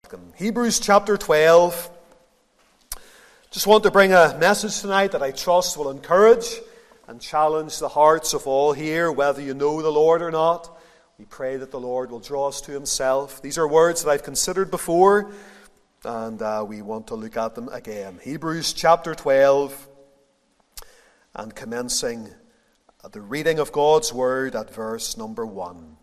Hebrews chapter 12. Just want to bring a message tonight that I trust will encourage and challenge the hearts of all here, whether you know the Lord or not. We pray that the Lord will draw us to Himself. These are words that I've considered before, and we want to look at them again. Hebrews chapter 12, and commencing at the reading of God's Word at verse number 1.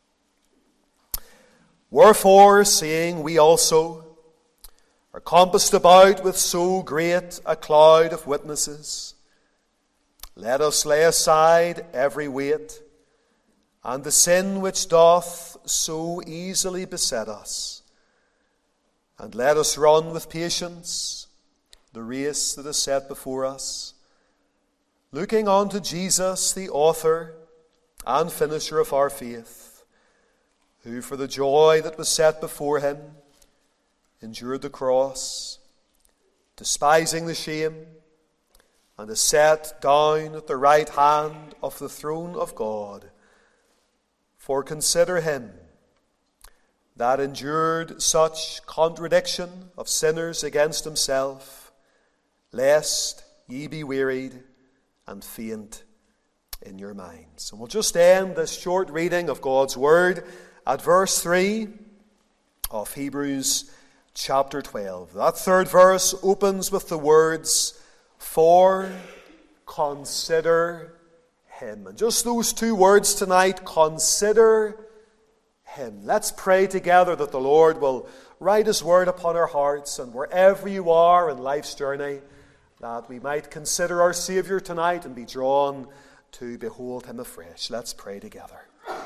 Wherefore, seeing we also are compassed about with so great a cloud of witnesses, let us lay aside every weight, and the sin which doth so easily beset us, and let us run with patience the race that is set before us, looking unto Jesus, the author and finisher of our faith, who for the joy that was set before him endured the cross, despising the shame, and is set down at the right hand of the throne of God. For consider him that endured such contradiction of sinners against himself, lest ye be wearied and faint in your minds. And we'll just end this short reading of God's Word at verse 3 of Hebrews chapter 12. That third verse opens with the words, for consider him. And just those two words tonight, consider him. Let's pray together that the Lord will write His Word upon our hearts, and wherever you are in life's journey, that we might consider our Saviour tonight and be drawn to behold Him afresh. Let's pray together.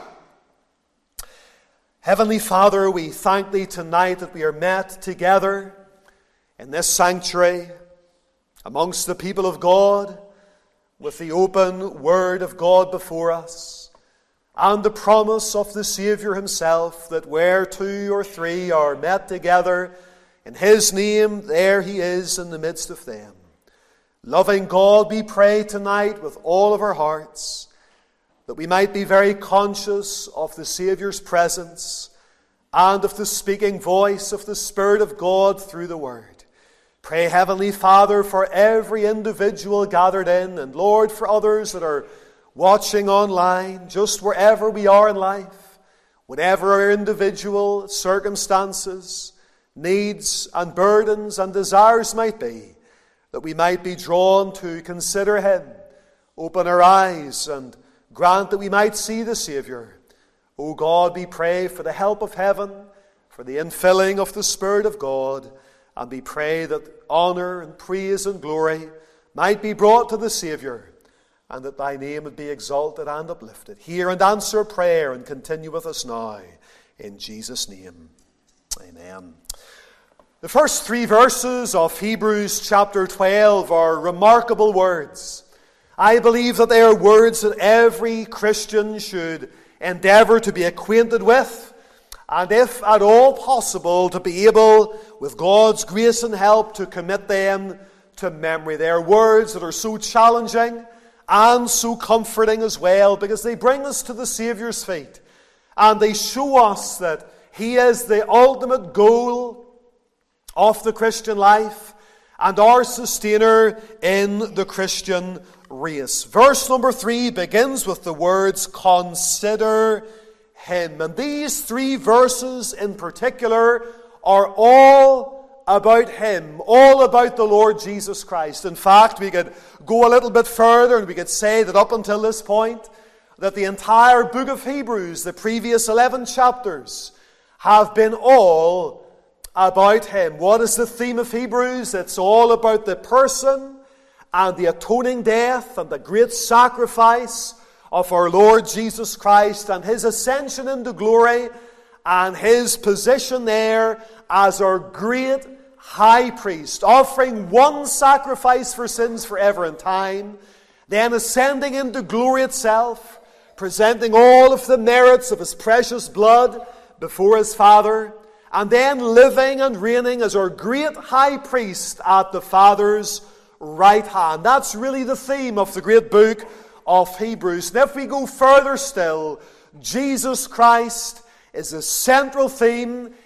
Heavenly Father, we thank Thee tonight that we are met together in this sanctuary amongst the people of God with the open Word of God before us and the promise of the Saviour Himself that where two or three are met together in His name, there He is in the midst of them. Loving God, we pray tonight with all of our hearts that we might be very conscious of the Saviour's presence and of the speaking voice of the Spirit of God through the Word. Pray, Heavenly Father, for every individual gathered in, and Lord, for others that are watching online, just wherever we are in life, whatever our individual circumstances, needs and burdens and desires might be, that we might be drawn to consider Him, open our eyes, and grant that we might see the Saviour. O God, we pray for the help of heaven, for the infilling of the Spirit of God, and we pray that honour and praise and glory might be brought to the Saviour, and that Thy name would be exalted and uplifted. Hear and answer prayer, and continue with us now. In Jesus' name, amen. The first three verses of Hebrews chapter 12 are remarkable words. I believe that they are words that every Christian should endeavour to be acquainted with, and if at all possible, to be able, with God's grace and help, to commit them to memory. They are words that are so challenging and so comforting as well, because they bring us to the Saviour's feet, and they show us that He is the ultimate goal of the Christian life and our sustainer in the Christian race. Verse number 3 begins with the words, consider Him. And these three verses in particular are all about Him, all about the Lord Jesus Christ. In fact, we could go a little bit further and we could say that up until this point, that the entire book of Hebrews, the previous 11 chapters, have been all about Him. What is the theme of Hebrews? It's all about the person and the atoning death and the great sacrifice of our Lord Jesus Christ and His ascension into glory and His position there as our great high priest, offering one sacrifice for sins forever and time, then ascending into glory itself, presenting all of the merits of His precious blood before His Father, and then living and reigning as our great high priest at the Father's right hand. That's really the theme of the great book of Hebrews. And if we go further still, Jesus Christ is the central theme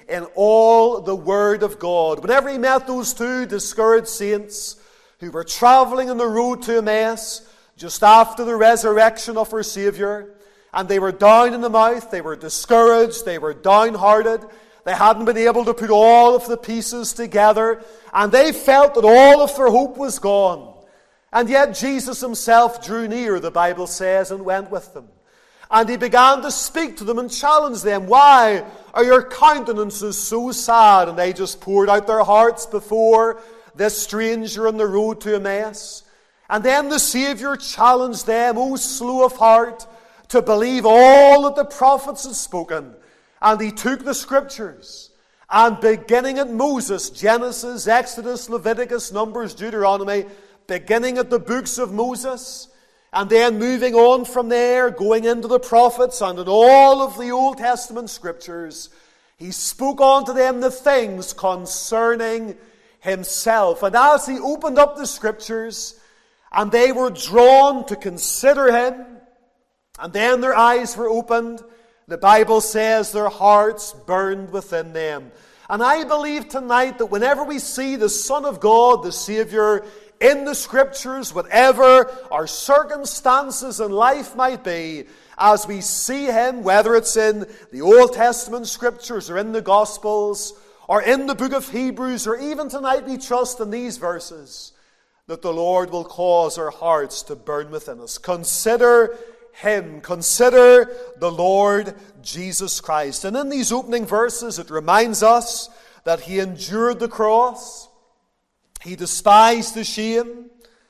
in all the Word of God. Whenever he met those two discouraged saints who were traveling on the road to Emmaus just after the resurrection of our Saviour, and they were down in the mouth, they were discouraged, they were downhearted, they hadn't been able to put all of the pieces together, and they felt that all of their hope was gone. And yet Jesus himself drew near, the Bible says, and went with them. And he began to speak to them and challenge them. Why are your countenances so sad? And they just poured out their hearts before this stranger on the road to Emmaus. And then the Saviour challenged them, oh slow of heart, to believe all that the prophets had spoken. And he took the Scriptures, and beginning at Moses, Genesis, Exodus, Leviticus, Numbers, Deuteronomy, beginning at the books of Moses, and then moving on from there, going into the prophets and in all of the Old Testament Scriptures, he spoke unto them the things concerning himself. And as he opened up the Scriptures, and they were drawn to consider him, and then their eyes were opened, the Bible says their hearts burned within them. And I believe tonight that whenever we see the Son of God, the Saviour, in the Scriptures, whatever our circumstances in life might be, as we see him, whether it's in the Old Testament Scriptures or in the Gospels or in the book of Hebrews, or even tonight we trust in these verses, that the Lord will cause our hearts to burn within us. Consider him. Consider the Lord Jesus Christ. And in these opening verses, it reminds us that he endured the cross, he despised the shame,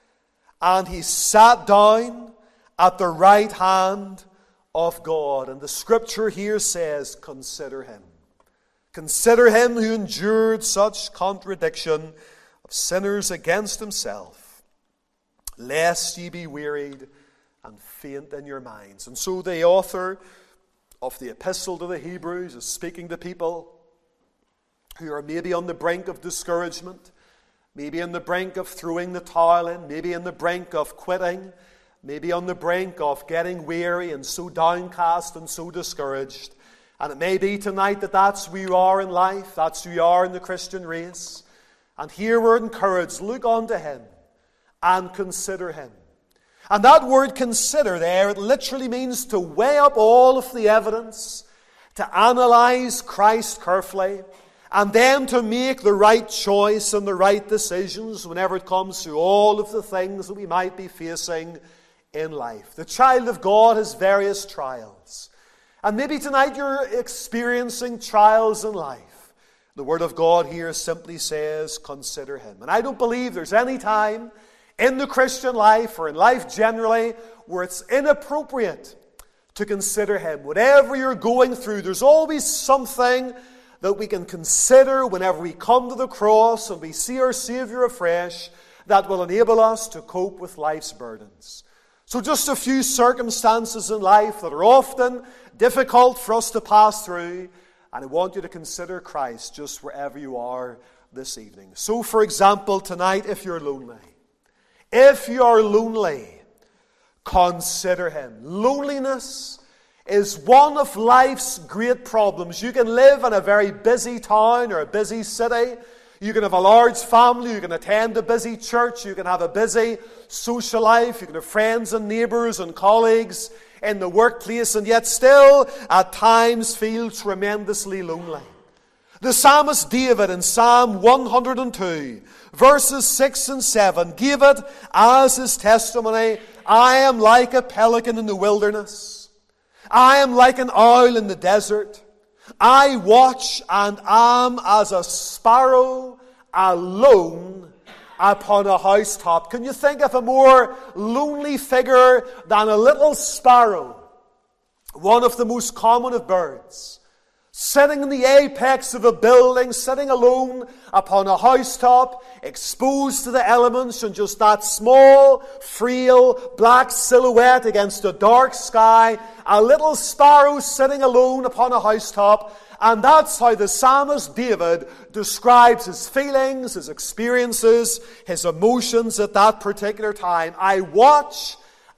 and he sat down at the right hand of God. And the Scripture here says, consider him. Consider him who endured such contradiction of sinners against himself, lest ye be wearied and faint in your minds. And so the author of the Epistle to the Hebrews is speaking to people who are maybe on the brink of discouragement, maybe on the brink of throwing the towel in, maybe on the brink of quitting, maybe on the brink of getting weary and so downcast and so discouraged. And it may be tonight that that's who you are in life, that's who you are in the Christian race. And here we're encouraged, look unto him and consider him. And that word consider there, it literally means to weigh up all of the evidence, to analyze Christ carefully, and then to make the right choice and the right decisions whenever it comes to all of the things that we might be facing in life. The child of God has various trials. And maybe tonight you're experiencing trials in life. The Word of God here simply says, consider him. And I don't believe there's any time in the Christian life or in life generally where it's inappropriate to consider him. Whatever you're going through, there's always something that we can consider whenever we come to the cross and we see our Saviour afresh that will enable us to cope with life's burdens. So just a few circumstances in life that are often difficult for us to pass through, and I want you to consider Christ just wherever you are this evening. So for example, tonight, if you're lonely, consider him. Loneliness is one of life's great problems. You can live in a very busy town or a busy city. You can have a large family. You can attend a busy church. You can have a busy social life. You can have friends and neighbours and colleagues in the workplace, and yet still at times feel tremendously lonely. The psalmist David in Psalm 102, verses 6 and 7, gave it as his testimony, I am like a pelican in the wilderness. I am like an owl in the desert. I watch and am as a sparrow alone upon a housetop. Can you think of a more lonely figure than a little sparrow, one of the most common of birds, sitting in the apex of a building, sitting alone upon a housetop, exposed to the elements and just that small, frail, black silhouette against a dark sky, a little sparrow sitting alone upon a housetop. And that's how the psalmist David describes his feelings, his experiences, his emotions at that particular time. I watch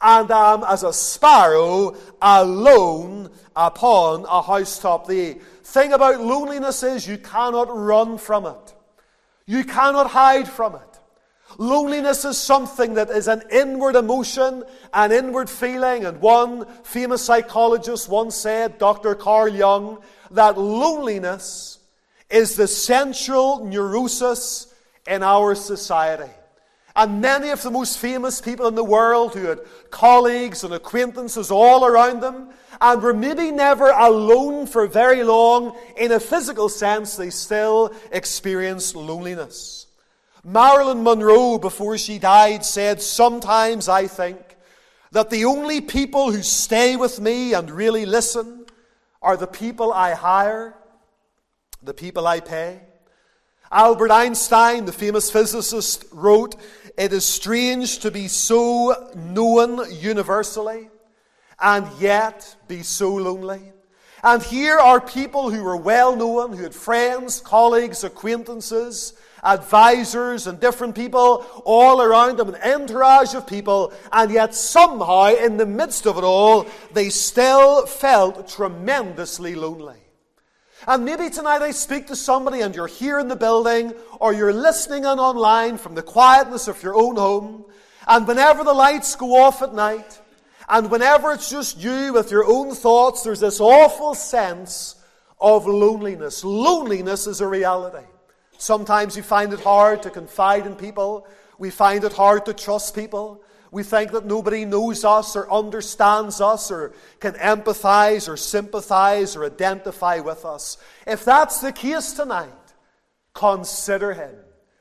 and am as a sparrow alone upon a housetop. The thing about loneliness is you cannot run from it. You cannot hide from it. Loneliness is something that is an inward emotion, an inward feeling. And one famous psychologist once said, Dr. Carl Jung, that loneliness is the central neurosis in our society. And many of the most famous people in the world who had colleagues and acquaintances all around them and were maybe never alone for very long, in a physical sense, they still experienced loneliness. Marilyn Monroe, before she died, said, "Sometimes I think that the only people who stay with me and really listen are the people I hire, the people I pay." Albert Einstein, the famous physicist, wrote, "It is strange to be so known universally and yet be so lonely." And here are people who were well known, who had friends, colleagues, acquaintances, advisors, and different people all around them, an entourage of people, and yet somehow in the midst of it all, they still felt tremendously lonely. And maybe tonight I speak to somebody and you're here in the building, or you're listening in online from the quietness of your own home, and whenever the lights go off at night, and whenever it's just you with your own thoughts, there's this awful sense of loneliness. Loneliness is a reality. Sometimes we find it hard to confide in people. We find it hard to trust people. We think that nobody knows us or understands us or can empathize or sympathize or identify with us. If that's the case tonight, consider Him.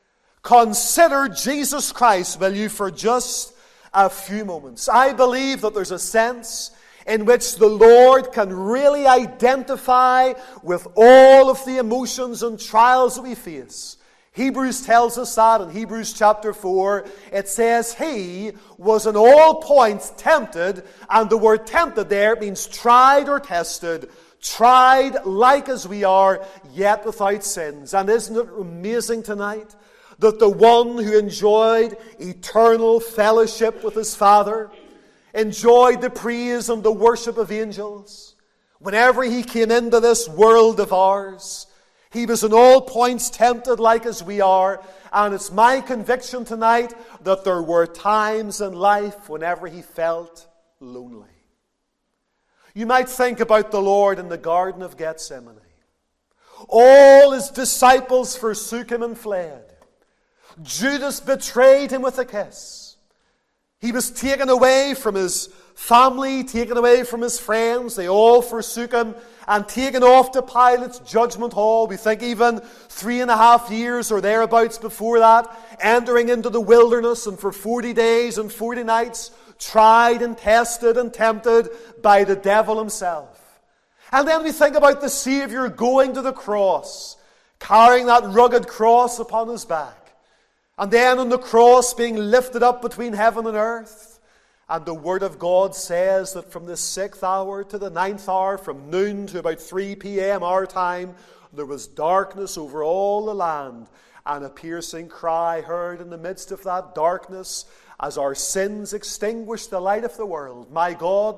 Consider Jesus Christ, will you, for just a few moments. I believe that there's a sense in which the Lord can really identify with all of the emotions and trials that we face. Hebrews tells us that in Hebrews chapter 4. It says, He was in all points tempted, and the word tempted there means tried or tested, tried like as we are, yet without sins. And isn't it amazing tonight that the one who enjoyed eternal fellowship with His Father, enjoyed the praise and the worship of angels, whenever He came into this world of ours, He was in all points tempted like as we are. And it's my conviction tonight that there were times in life whenever He felt lonely. You might think about the Lord in the Garden of Gethsemane. All His disciples forsook Him and fled. Judas betrayed Him with a kiss. He was taken away from His family, taken away from His friends. They all forsook Him and taken off to Pilate's judgment hall. We think even 3.5 years or thereabouts before that, entering into the wilderness and for 40 days and 40 nights, tried and tested and tempted by the devil himself. And then we think about the Savior going to the cross, carrying that rugged cross upon His back. And then on the cross being lifted up between heaven and earth. And the Word of God says that from the 6th hour to the 9th hour, from noon to about 3 p.m. our time, there was darkness over all the land, and a piercing cry heard in the midst of that darkness as our sins extinguished the light of the world. My God,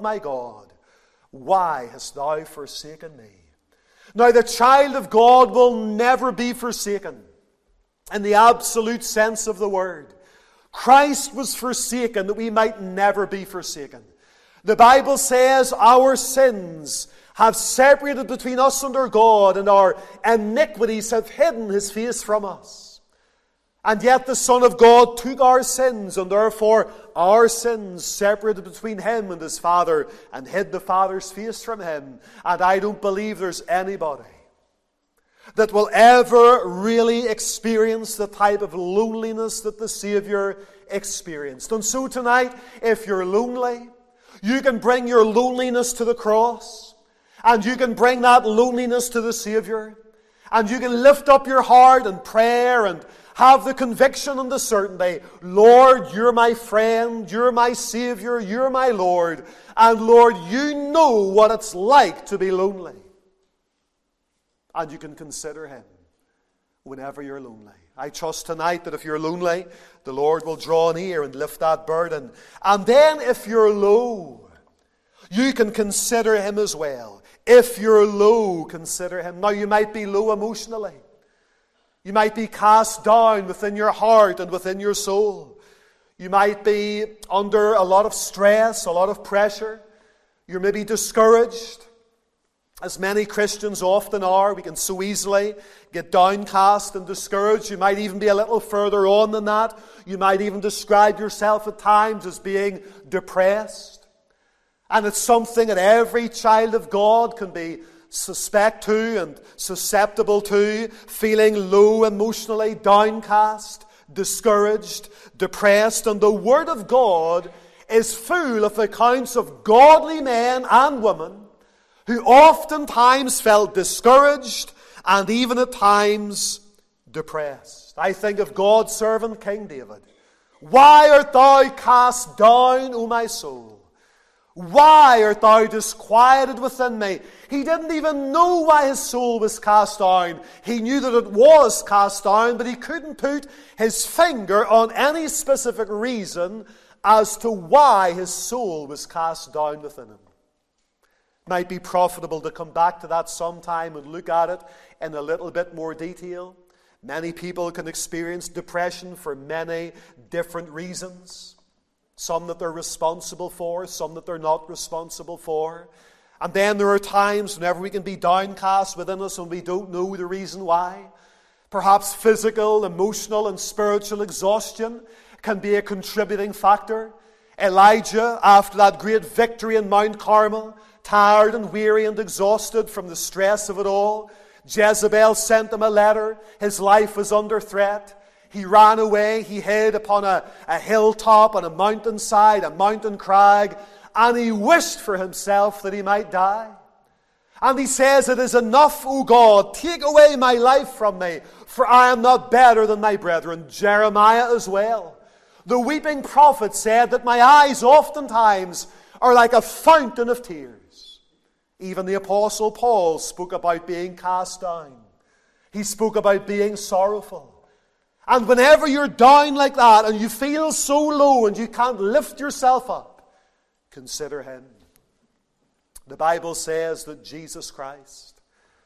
why hast Thou forsaken me? Now the child of God will never be forsaken in the absolute sense of the word. Christ was forsaken that we might never be forsaken. The Bible says our sins have separated between us and our God, and our iniquities have hidden His face from us. And yet the Son of God took our sins, and therefore our sins separated between Him and His Father and hid the Father's face from Him. And I don't believe there's anybody that will ever really experience the type of loneliness that the Savior experienced. And so tonight, if you're lonely, you can bring your loneliness to the cross, and you can bring that loneliness to the Savior, and you can lift up your heart in prayer and have the conviction and the certainty, Lord, You're my friend, You're my Savior, You're my Lord, and Lord, You know what it's like to be lonely. And you can consider Him. whenever you're lonely. I trust tonight that if you're lonely, the Lord will draw near and lift that burden. And then if you're low, you can consider Him as well. If you're low, consider Him. Now, you might be low emotionally. You might be cast down within your heart and within your soul. You might be under a lot of stress, a lot of pressure. You're maybe discouraged, as many Christians often are. We can so easily get downcast and discouraged. You might even be a little further on than that. You might even describe yourself at times as being depressed. And it's something that every child of God can be suspect to and susceptible to, feeling low emotionally, downcast, discouraged, depressed. And the Word of God is full of accounts of godly men and women who oftentimes felt discouraged and even at times depressed. I think of God's servant King David. Why art thou cast down, O my soul? Why art thou disquieted within me? He didn't even know why his soul was cast down. He knew that it was cast down, but he couldn't put his finger on any specific reason as to why his soul was cast down within him. Might be profitable to come back to that sometime and look at it in a little bit more detail. Many people can experience depression for many different reasons. Some that they're responsible for, some that they're not responsible for. And then there are times whenever we can be downcast within us and we don't know the reason why. Perhaps physical, emotional, and spiritual exhaustion can be a contributing factor. Elijah, after that great victory in Mount Carmel, tired and weary and exhausted from the stress of it all, Jezebel sent him a letter. His life was under threat. He ran away. He hid upon a hilltop, on a mountainside, a mountain crag, and he wished for himself that he might die. And he says, "It is enough, O God, take away my life from me, for I am not better than my brethren." Jeremiah as well. The weeping prophet said that my eyes oftentimes are like a fountain of tears. Even the Apostle Paul spoke about being cast down. He spoke about being sorrowful. And whenever you're down like that and you feel so low and you can't lift yourself up, consider Him. The Bible says that Jesus Christ,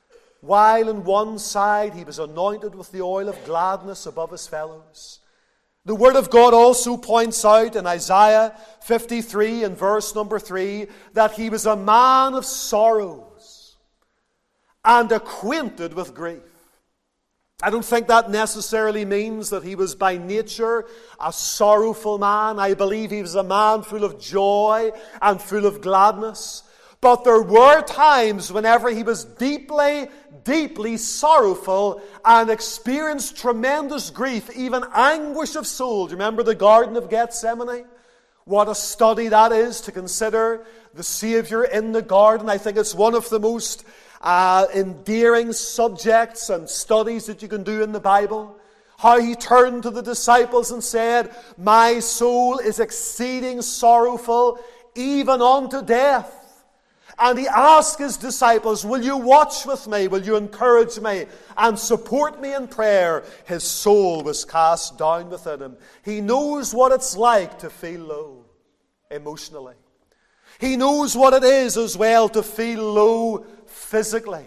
while on one side He was anointed with the oil of gladness above His fellows, the Word of God also points out in Isaiah 53 and verse number 3 that He was a man of sorrows and acquainted with grief. I don't think that necessarily means that he was by nature a sorrowful man. I believe he was a man full of joy and full of gladness. But there were times whenever he was deeply, deeply sorrowful and experienced tremendous grief, even anguish of soul. Do you remember the Garden of Gethsemane? What a study that is to consider the Savior in the garden. I think it's one of the most endearing subjects and studies that you can do in the Bible. How He turned to the disciples and said, "My soul is exceeding sorrowful, even unto death." And He asked His disciples, "Will you watch with me? Will you encourage me and support me in prayer?" His soul was cast down within him. He knows what it's like to feel low emotionally. He knows what it is as well to feel low physically.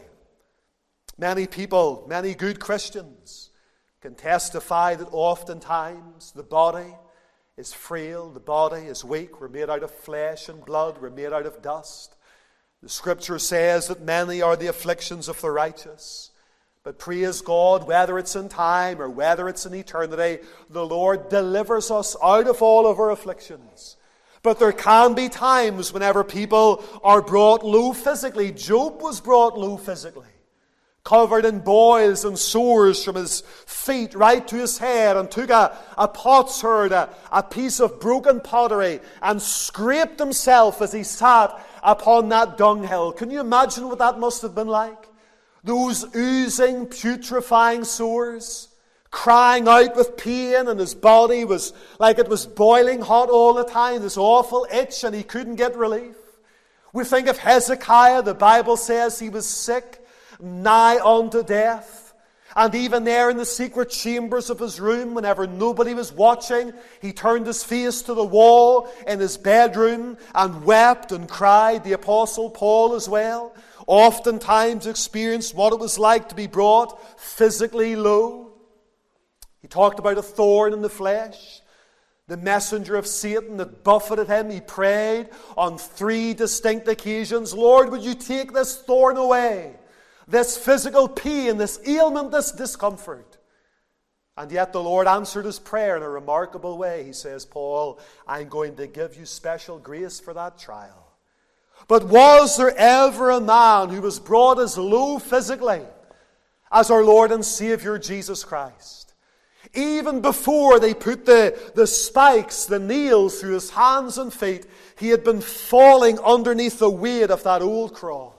Many people, many good Christians, can testify that oftentimes the body is frail, the body is weak. We're made out of flesh and blood, we're made out of dust. The Scripture says that many are the afflictions of the righteous. But praise God, whether it's in time or whether it's in eternity, the Lord delivers us out of all of our afflictions. But there can be times whenever people are brought low physically. Job was brought low physically, covered in boils and sores from his feet right to his head, and took a potsherd, a piece of broken pottery, and scraped himself as he sat upon that dunghill. Can you imagine what that must have been like? Those oozing, putrefying sores, crying out with pain, and his body was like it was boiling hot all the time, this awful itch, and he couldn't get relief. We think of Hezekiah. The Bible says he was sick, nigh unto death. And even there in the secret chambers of his room, whenever nobody was watching, he turned his face to the wall in his bedroom and wept and cried. The Apostle Paul as well oftentimes experienced what it was like to be brought physically low. He talked about a thorn in the flesh, the messenger of Satan that buffeted him. He prayed on 3 distinct occasions, Lord, would you take this thorn away? This physical pain, this ailment, this discomfort. And yet the Lord answered his prayer in a remarkable way. He says, Paul, I'm going to give you special grace for that trial. But was there ever a man who was brought as low physically as our Lord and Savior Jesus Christ? Even before they put the spikes, the nails through his hands and feet, he had been falling underneath the weight of that old cross.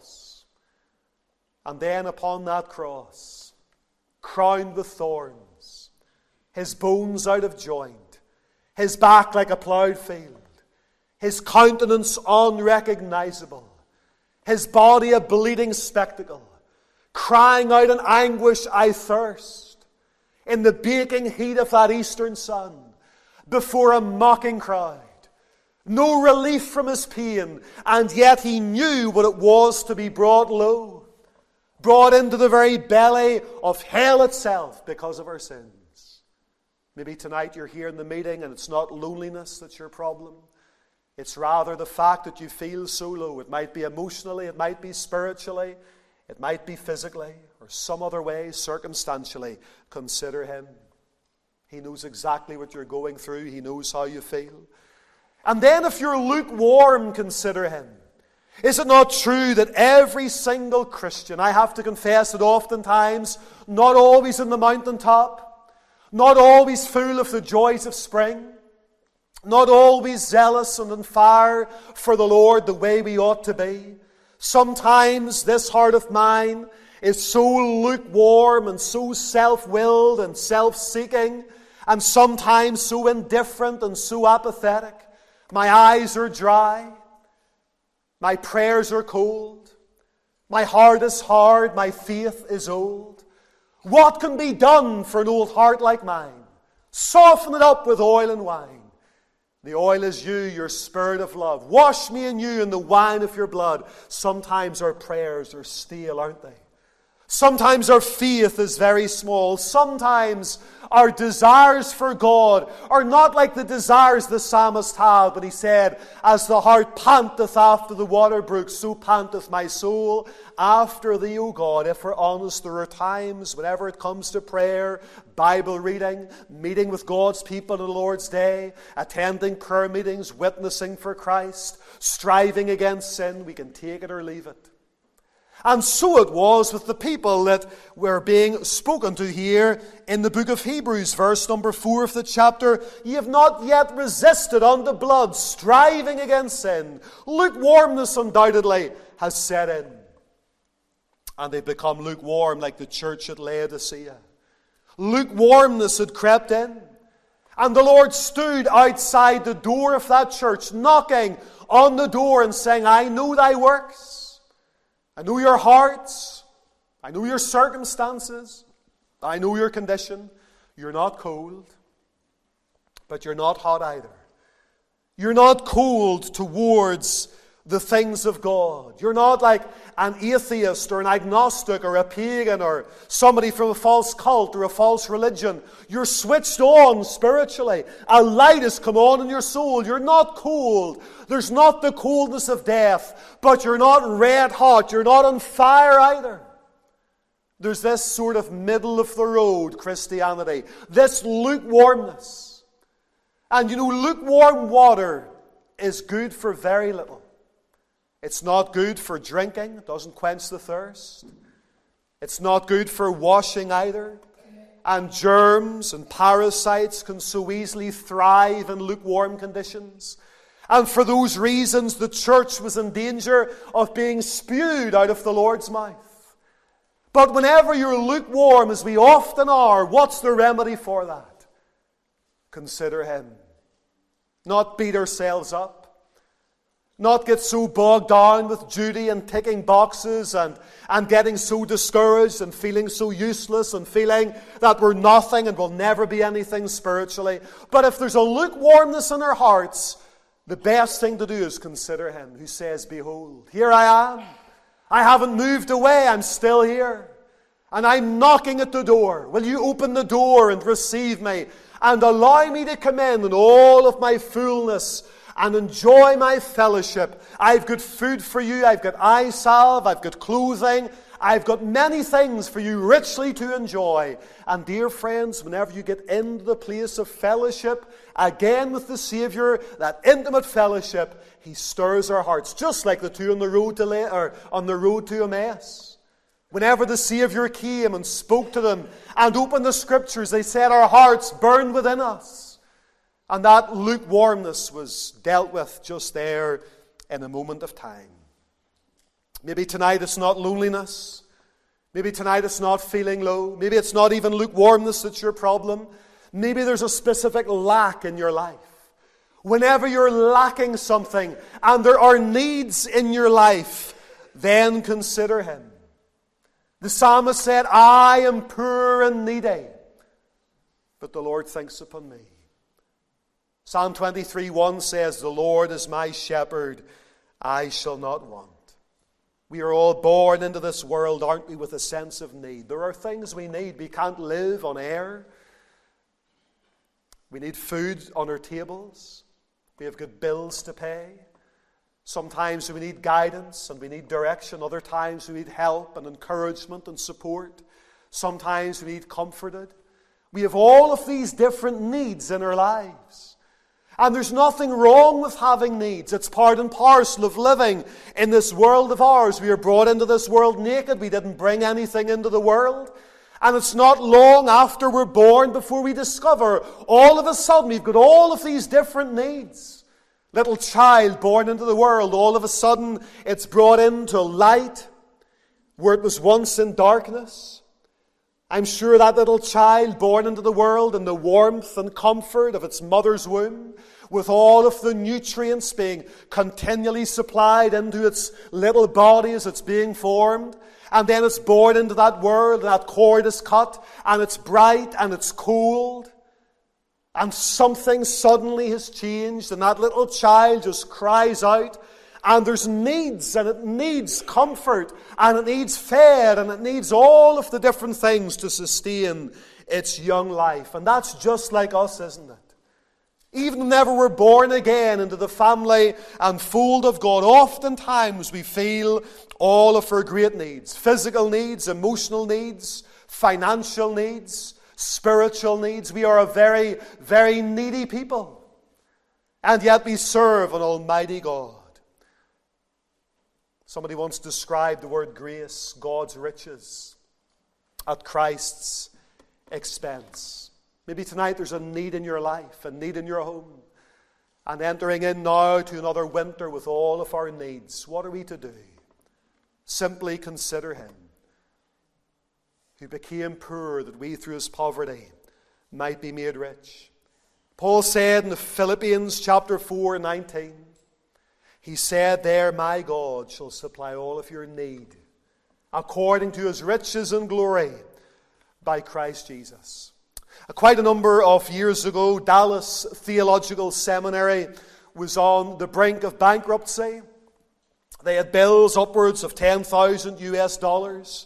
And then upon that cross, crowned with thorns, his bones out of joint, his back like a ploughed field, his countenance unrecognizable, his body a bleeding spectacle, crying out in anguish, I thirst, in the baking heat of that eastern sun, before a mocking crowd. No relief from his pain, and yet he knew what it was to be brought low, brought into the very belly of hell itself because of our sins. Maybe tonight you're here in the meeting and it's not loneliness that's your problem. It's rather the fact that you feel so low. It might be emotionally, it might be spiritually, it might be physically, or some other way, circumstantially. Consider him. He knows exactly what you're going through. He knows how you feel. And then if you're lukewarm, consider him. Is it not true that every single Christian, I have to confess that oftentimes, not always in the mountaintop, not always full of the joys of spring, not always zealous and on fire for the Lord the way we ought to be, sometimes this heart of mine is so lukewarm and so self-willed and self-seeking, and sometimes so indifferent and so apathetic. My eyes are dry. My prayers are cold. My heart is hard. My faith is old. What can be done for an old heart like mine? Soften it up with oil and wine. The oil is you, your spirit of love. Wash me in you in the wine of your blood. Sometimes our prayers are stale, aren't they? Sometimes our faith is very small. Sometimes our desires for God are not like the desires the psalmist had, but he said, as the hart panteth after the water brook, so panteth my soul after thee, O God. If we're honest, there are times whenever it comes to prayer, Bible reading, meeting with God's people in the Lord's day, attending prayer meetings, witnessing for Christ, striving against sin, we can take it or leave it. And so it was with the people that were being spoken to here in the book of Hebrews, verse number 4 of the chapter. Ye have not yet resisted unto blood, striving against sin. Lukewarmness undoubtedly has set in. And they've become lukewarm like the church at Laodicea. Lukewarmness had crept in. And the Lord stood outside the door of that church, knocking on the door and saying, I know thy works. I know your hearts. I know your circumstances. I know your condition. You're not cold, but you're not hot either. You're not cold towards the things of God. You're not like an atheist or an agnostic or a pagan or somebody from a false cult or a false religion. You're switched on spiritually. A light has come on in your soul. You're not cold. There's not the coldness of death, but you're not red hot. You're not on fire either. There's this sort of middle of the road Christianity, this lukewarmness. And you know, lukewarm water is good for very little. It's not good for drinking. It doesn't quench the thirst. It's not good for washing either. And germs and parasites can so easily thrive in lukewarm conditions. And for those reasons, the church was in danger of being spewed out of the Lord's mouth. But whenever you're lukewarm, as we often are, what's the remedy for that? Consider him. Not beat ourselves up. Not get so bogged down with duty and ticking boxes and getting so discouraged and feeling so useless and feeling that we're nothing and will never be anything spiritually. But if there's a lukewarmness in our hearts, the best thing to do is consider Him who says, behold, here I am. I haven't moved away. I'm still here. And I'm knocking at the door. Will you open the door and receive me and allow me to come in all of my fullness and enjoy my fellowship? I've got food for you. I've got eye salve. I've got clothing. I've got many things for you richly to enjoy. And dear friends, whenever you get into the place of fellowship, again with the Savior, that intimate fellowship, He stirs our hearts, just like the two on the road to Emmaus. Whenever the Savior came and spoke to them and opened the Scriptures, they said our hearts burned within us. And that lukewarmness was dealt with just there in a moment of time. Maybe tonight it's not loneliness. Maybe tonight it's not feeling low. Maybe it's not even lukewarmness that's your problem. Maybe there's a specific lack in your life. Whenever you're lacking something and there are needs in your life, then consider Him. The psalmist said, I am poor and needy, but the Lord thinks upon me. Psalm 23:1 says, the Lord is my shepherd, I shall not want. We are all born into this world, aren't we, with a sense of need. There are things we need. We can't live on air. We need food on our tables. We have got bills to pay. Sometimes we need guidance and we need direction. Other times we need help and encouragement and support. Sometimes we need comforted. We have all of these different needs in our lives. And there's nothing wrong with having needs. It's part and parcel of living in this world of ours. We are brought into this world naked. We didn't bring anything into the world. And it's not long after we're born before we discover all of a sudden we've got all of these different needs. Little child born into the world, all of a sudden it's brought into light where it was once in darkness. I'm sure that little child born into the world in the warmth and comfort of its mother's womb, with all of the nutrients being continually supplied into its little body as it's being formed, and then it's born into that world, and that cord is cut, and it's bright and it's cold. And something suddenly has changed, and that little child just cries out, and there's needs, and it needs comfort, and it needs fed, and it needs all of the different things to sustain its young life. And that's just like us, isn't it? Even whenever we're born again into the family and fold of God, oftentimes we feel all of our great needs. Physical needs, emotional needs, financial needs, spiritual needs. We are a very, very needy people. And yet we serve an almighty God. Somebody once described the word grace, God's riches at Christ's expense. Maybe tonight there's a need in your life, a need in your home. And entering in now to another winter with all of our needs, what are we to do? Simply consider Him who became poor that we through His poverty might be made rich. Paul said in the Philippians chapter 4:19, he said there, my God shall supply all of your need according to His riches and glory by Christ Jesus. Quite a number of years ago, Dallas Theological Seminary was on the brink of bankruptcy. They had bills upwards of $10,000 US.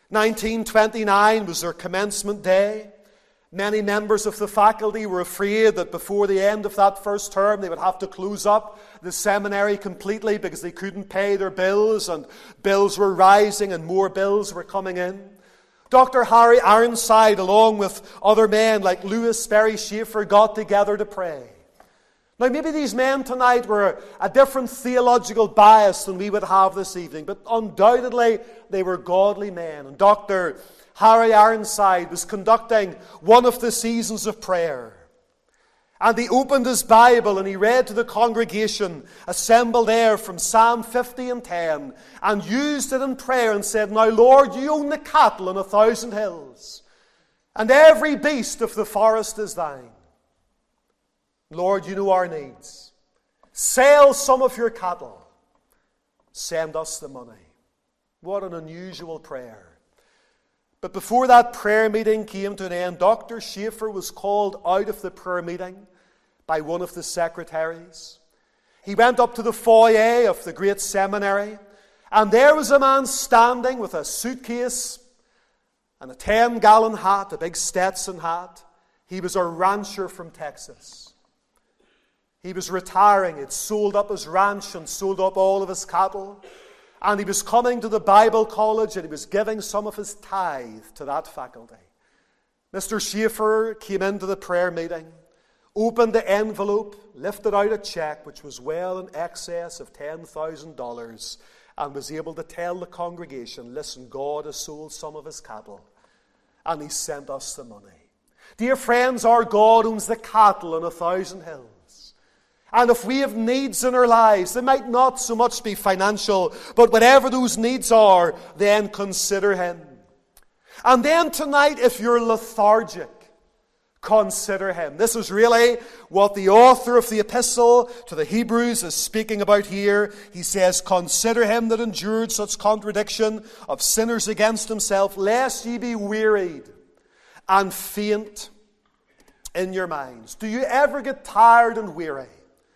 1929 was their commencement day. Many members of the faculty were afraid that before the end of that first term they would have to close up the seminary completely because they couldn't pay their bills, and bills were rising and more bills were coming in. Dr. Harry Ironside, along with other men like Lewis Sperry Schaefer, got together to pray. Now, maybe these men tonight were a different theological bias than we would have this evening, but undoubtedly they were godly men. And Dr. Harry Ironside was conducting one of the seasons of prayer. And he opened his Bible and he read to the congregation assembled there from Psalm 50 and 10 and used it in prayer and said, now, Lord, you own the cattle on 1,000 hills, and every beast of the forest is thine. Lord, you know our needs. Sell some of your cattle. Send us the money. What an unusual prayer. But before that prayer meeting came to an end, Dr. Schaefer was called out of the prayer meeting by one of the secretaries. He went up to the foyer of the great seminary, and there was a man standing with a suitcase and a 10-gallon hat, a big Stetson hat. He was a rancher from Texas. He was retiring. He'd sold up his ranch and sold up all of his cattle. And he was coming to the Bible college, and he was giving some of his tithe to that faculty. Mr. Schaefer came into the prayer meeting, opened the envelope, lifted out a check which was well in excess of $10,000, and was able to tell the congregation, listen, God has sold some of his cattle, and he sent us the money. Dear friends, our God owns the cattle on 1,000 hills. And if we have needs in our lives, they might not so much be financial, but whatever those needs are, then consider him. And then tonight, if you're lethargic, consider him. This is really what the author of the epistle to the Hebrews is speaking about here. He says, consider him that endured such contradiction of sinners against himself, lest ye be wearied and faint in your minds. Do you ever get tired and weary?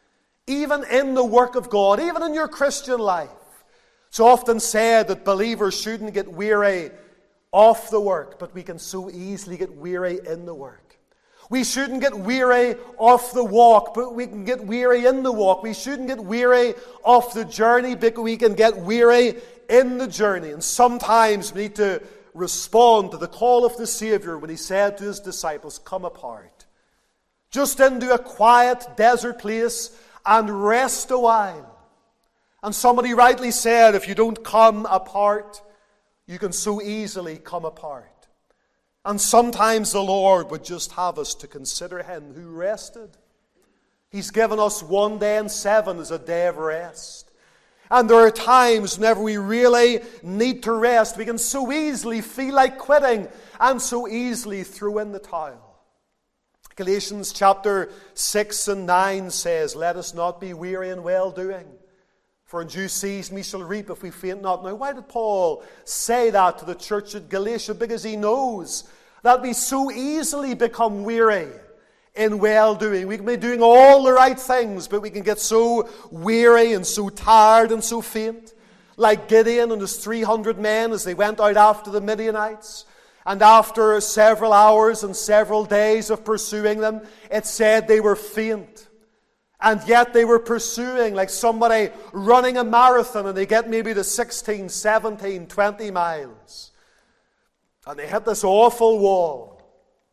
Even in the work of God, even in your Christian life. It's often said that believers shouldn't get weary off the work, but we can so easily get weary in the work. We shouldn't get weary off the walk, but we can get weary in the walk. We shouldn't get weary off the journey, but we can get weary in the journey. And sometimes we need to respond to the call of the Savior when he said to his disciples, come apart. Just into a quiet desert place and rest a while. And somebody rightly said, if you don't come apart, you can so easily come apart. And sometimes the Lord would just have us to consider him who rested. He's given us 1 day in 7 as a day of rest. And there are times whenever we really need to rest, we can so easily feel like quitting and so easily throw in the towel. Galatians chapter 6 and 9 says, let us not be weary in well-doing, for in due season we shall reap if we faint not. Now, why did Paul say that to the church at Galatia? Because he knows that we so easily become weary in well-doing. We can be doing all the right things, but we can get so weary and so tired and so faint. Like Gideon and his 300 men as they went out after the Midianites. And after several hours and several days of pursuing them, it said they were faint. And yet they were pursuing like somebody running a marathon, and they get maybe to 16, 17, 20 miles. And they hit this awful wall.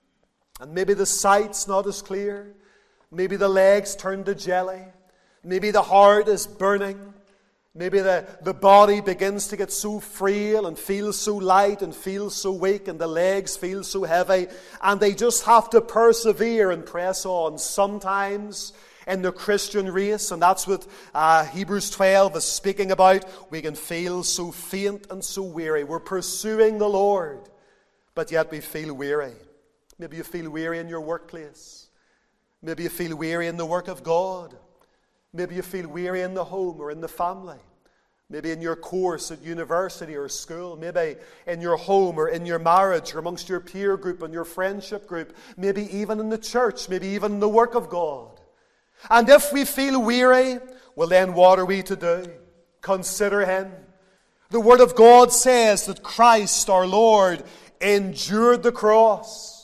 And maybe the sight's not as clear. Maybe the legs turn to jelly. Maybe the heart is burning. Maybe the body begins to get so frail and feels so light and feels so weak, and the legs feel so heavy, and they just have to persevere and press on. Sometimes in the Christian race, and that's what Hebrews 12 is speaking about, we can feel so faint and so weary. We're pursuing the Lord, but yet we feel weary. Maybe you feel weary in your workplace. Maybe you feel weary in the work of God. Maybe you feel weary in the home or in the family. Maybe in your course at university or school. Maybe in your home or in your marriage or amongst your peer group and your friendship group. Maybe even in the church. Maybe even in the work of God. And if we feel weary, well then what are we to do? Consider him. The Word of God says that Christ our Lord endured the cross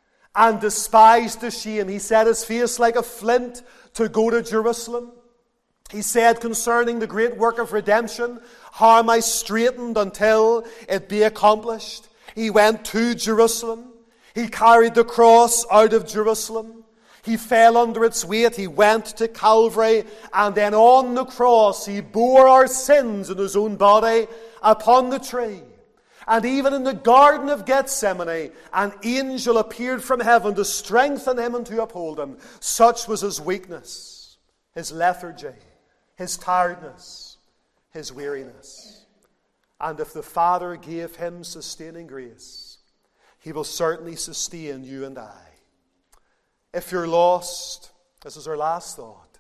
and despised the shame. He set his face like a flint to go to Jerusalem. He said concerning the great work of redemption, how am I straitened until it be accomplished? He went to Jerusalem. He carried the cross out of Jerusalem. He fell under its weight. He went to Calvary. And then on the cross, he bore our sins in his own body upon the tree. And even in the Garden of Gethsemane, an angel appeared from heaven to strengthen him and to uphold him. Such was his weakness, his lethargy, his tiredness, his weariness. And if the Father gave him sustaining grace, he will certainly sustain you and I. If you're lost, this is our last thought,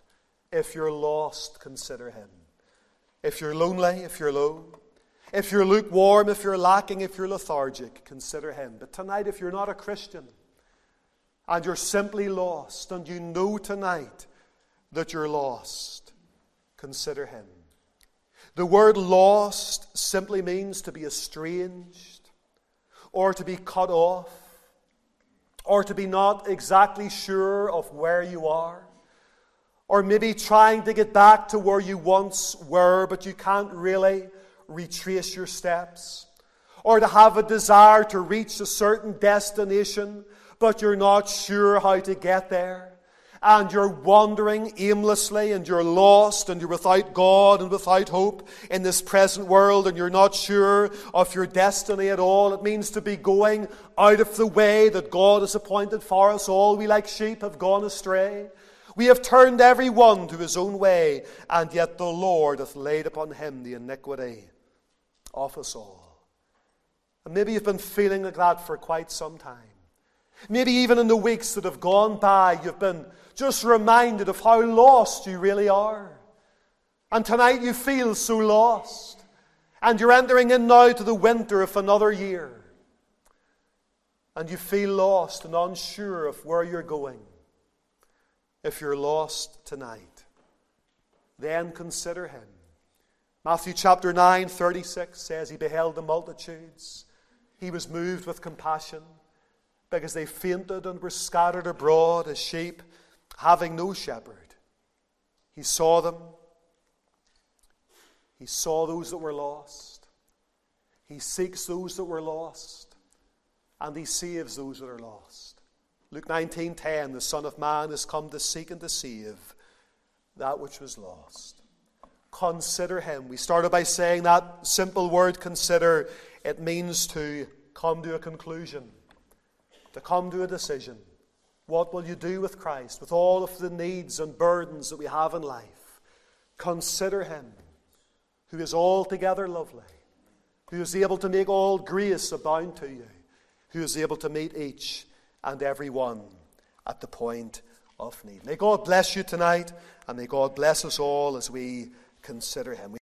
If you're lost, consider him. If you're lonely, if you're alone, if you're lukewarm, if you're lacking, if you're lethargic, consider him. But tonight, if you're not a Christian and you're simply lost, and you know tonight that you're lost, consider him. The word lost simply means to be estranged, or to be cut off, or to be not exactly sure of where you are, or maybe trying to get back to where you once were, but you can't really retrace your steps, or to have a desire to reach a certain destination, but you're not sure how to get there, and you're wandering aimlessly, and you're lost, and you're without God and without hope in this present world, and you're not sure of your destiny at all. It means to be going out of the way that God has appointed for us all. We, like sheep, have gone astray. We have turned every one to his own way, and yet the Lord hath laid upon him the iniquity of us all. And maybe you've been feeling like that for quite some time. Maybe even in the weeks that have gone by, you've been just reminded of how lost you really are. And tonight you feel so lost. And you're entering in now to the winter of another year. And you feel lost and unsure of where you're going. If you're lost tonight, then consider him. Matthew chapter 9:36 says, he beheld the multitudes. He was moved with compassion, because they fainted and were scattered abroad as sheep, having no shepherd. He saw them. He saw those that were lost. He seeks those that were lost. And he saves those that are lost. Luke 19:10, the Son of Man is come to seek and to save that which was lost. Consider him. We started by saying that simple word, consider. It means to come to a conclusion, to come to a decision. What will you do with Christ, with all of the needs and burdens that we have in life? Consider him, who is altogether lovely, who is able to make all grace abound to you, who is able to meet each and every one at the point of need. May God bless you tonight, and may God bless us all as we consider him.